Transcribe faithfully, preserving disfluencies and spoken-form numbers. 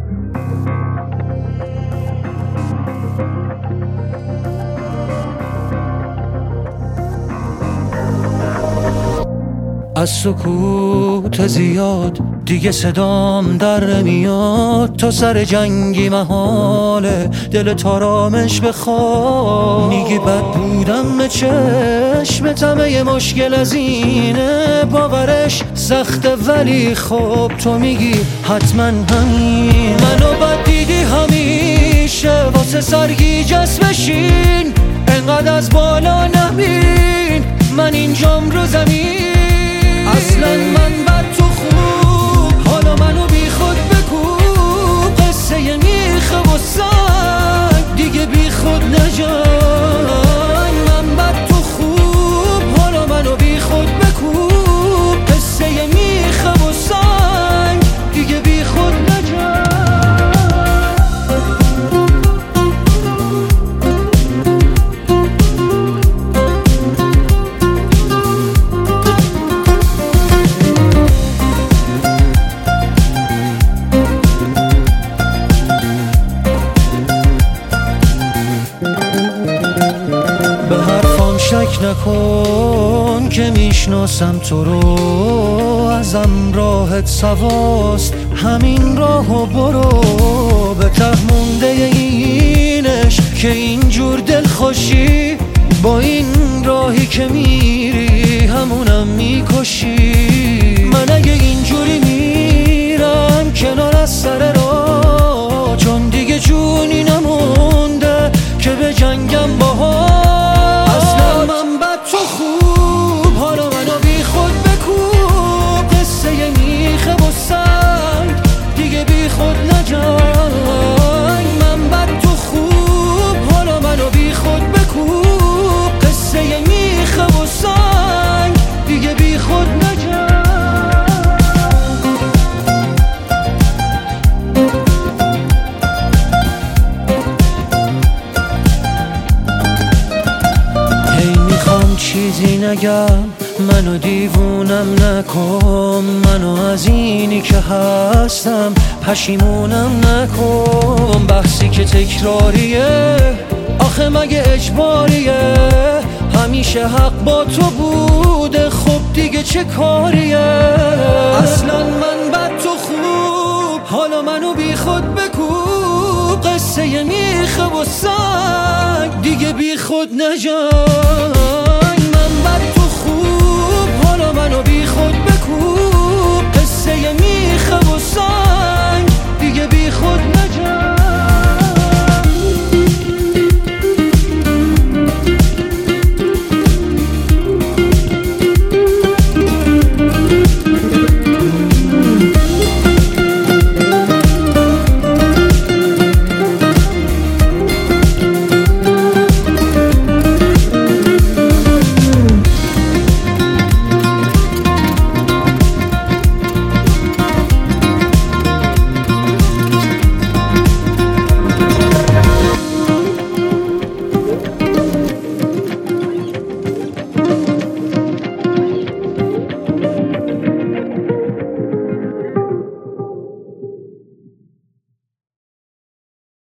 از سکوت زیاد دیگه صدام در نمیاد، تو سر جنگی محاله دل تارامش بخواد. میگی بد بودم به چشمتم، یه مشکل از اینه باورش سخته، ولی خب تو میگی حتما همین. منو بد دیدی همیشه واسه سرگیجه بشین، انقدر از بالا نبین من اینجام رو زمین. اصلا من بد تو خوب، حالا منو بی خود بکوب، قصه میخه و سنگ دیگه بی خود نجای. من بد تو خوب، حالا منو بی خود بکوب، قصه میخه و سنگ دیگه بی خود نجای. به حرفام شک نکن که میشناسم تو رو، ازم راحت سواست همین راهو برو. به ته مونده اینش که اینجور دل خوشی، با این راهی که میری همونم میکشی. من اگه اینجوری میرم کنار از سر راه، چون دیگه جونی نمونده که به جنگم باها. اصلا من بد تو خوب، حالا منو بی خود بکوب، قصه میخه و سنگ دیگه بی خود نجای. من بد تو خوب، حالا منو بی خود بکوب، قصه میخه و سنگ دیگه بی خود نجای. چیزی نگم منو دیوونم نکن، منو از اینی که هستم پشیمونم نکن. بحثی که تکراریه آخه مگه اجباریه، همیشه حق با تو بوده خب دیگه چه کاریه. اصلا من بد تو خوب، حالا منو بی خود بکوب، قصه میخه و سنگ دیگه بی خود نجای. من بد تو خوب، حالا منو بی خود بکوب، قصه میخه و سنگ